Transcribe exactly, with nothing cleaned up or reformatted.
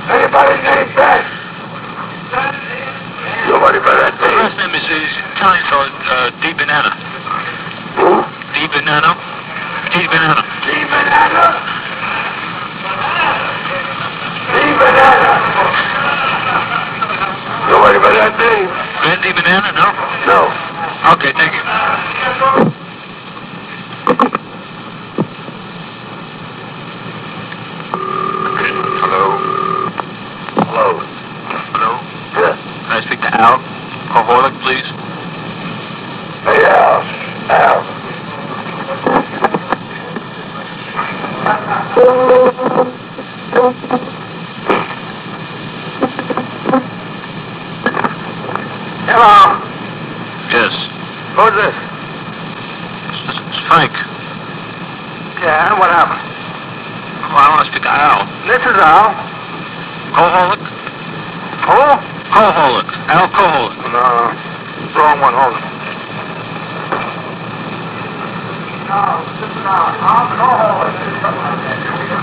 Anybody named Ben? Nobody by that name. His last name is, is Italian fellow, uh, Di Banana. Who? Di Banana. Di Banana. Di Banana? Di Banana. Nobody by that name. Ben Di Banana, no? No. Okay, thank you. Hello? Hello. Hello? Yeah. Can I speak to Al Koholic, please? Hey, Al. Al. Hello. Yes. Who's this? It's, it's Frank. Yeah, what happened? Oh, I want to speak to Al. This is Al. Koholic? Who? Koholic. Al Koholic. No, wrong one. Hold on. No, this is Al. Al Koholic.